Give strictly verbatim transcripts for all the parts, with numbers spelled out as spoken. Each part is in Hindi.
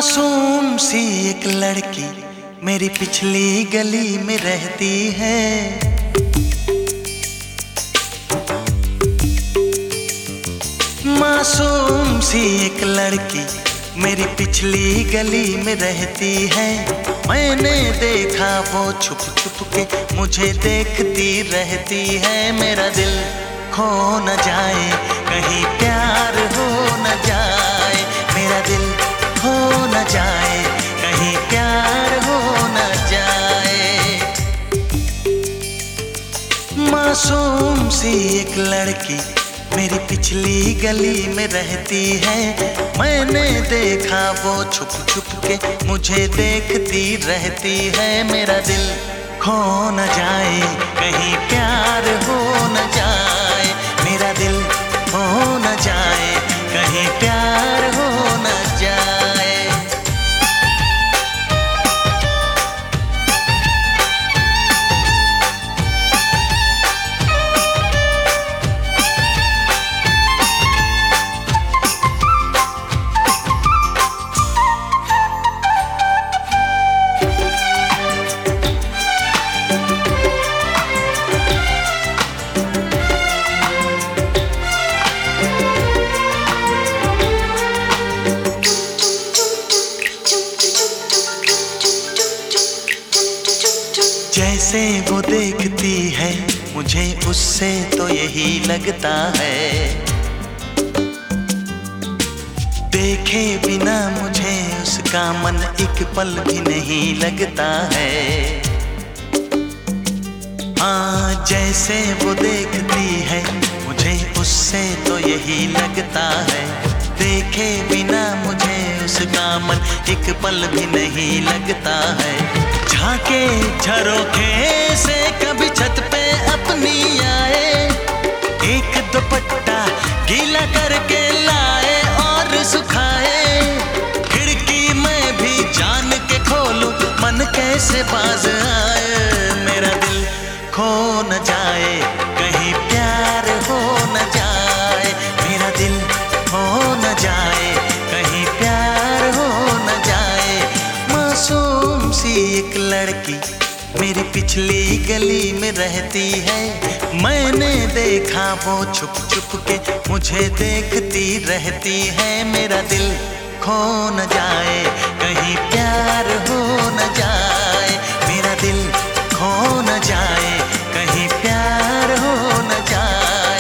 मासूम सी एक लड़की मेरी पिछली गली में रहती है। मासूम सी एक लड़की मेरी पिछली गली में रहती है। मैंने देखा वो छुप छुप के मुझे देखती रहती है। मेरा दिल खो न जाए कहीं प्यार हो न जाए, मेरा दिल खो न जाए कहीं प्यार हो न जाए। मासूम सी एक लड़की मेरी पिछली गली में रहती है। मैंने देखा वो छुप छुप के मुझे देखती रहती है। मेरा दिल खो न जाए कहीं प्यार हो न जाए, मेरा दिल खो न जाए कहीं प्यार हो न जाए। जैसे वो देखती है मुझे उससे तो यही लगता है। देखे बिना मुझे उसका मन एक पल भी नहीं लगता है। हाँ, जैसे वो देखती है मुझे उससे तो यही लगता है। देखे बिना मुझे उसका मन एक पल भी नहीं लगता है। झांके झरोखे से कभी छत पे अपनी आए, एक दुपट्टा गीला करके लाए और सुखाए। खिड़की में भी जान के खोलूं मन कैसे बाज आए। मेरा दिल खो न जाए कहीं प्यार हो न जाए, मेरा दिल खो न जाए कहीं प्यार हो न जाए। मासूम सी एक लड़की मेरी पिछली गली में रहती है। मैंने देखा वो छुप छुप के मुझे देखती रहती है। मेरा दिल खो न जाए कहीं प्यार हो न जाए, मेरा दिल खो न जाए कहीं प्यार हो न जाए।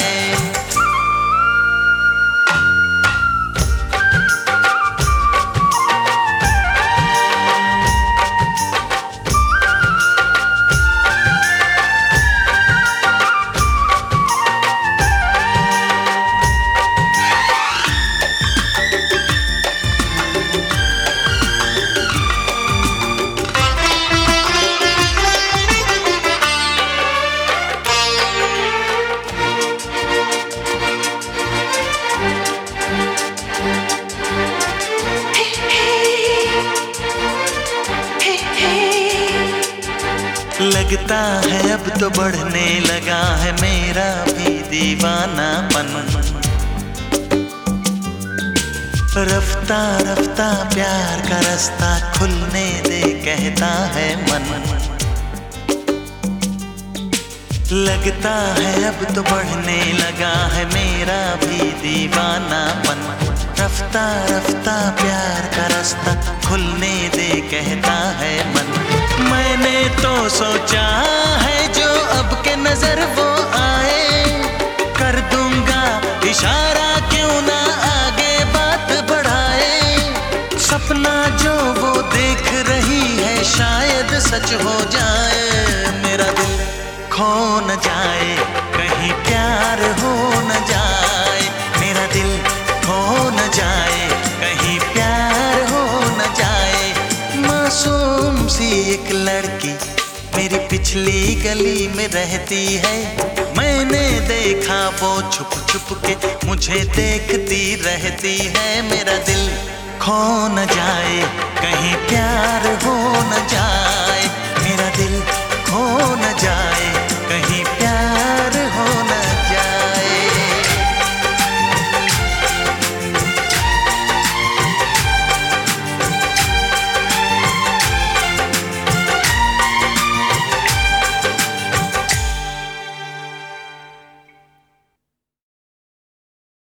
लगता है अब तो बढ़ने लगा है मेरा भी दीवानापन। रफ्ता रफ्ता प्यार का रास्ता खुलने दे कहता है मन। लगता है अब तो बढ़ने लगा है मेरा भी दीवानापन। रफ्ता रफ्ता प्यार का रास्ता खुलने दे कहता है मन। मैंने तो सोचा है जो अब के नजर वो आए, कर दूंगा इशारा क्यों ना आगे बात बढ़ाए। सपना जो वो देख रही है शायद सच हो जाए। मेरा दिल खो न जाए कहीं प्यार हो न जाए, मेरा दिल खो न जाए कहीं प्यार हो न जाए। मासूम सी एक लड़की मेरी पिछली गली में रहती है। मैंने देखा वो छुप छुप के मुझे देखती रहती है। मेरा दिल खो न जाए कहीं प्यार हो न जाए।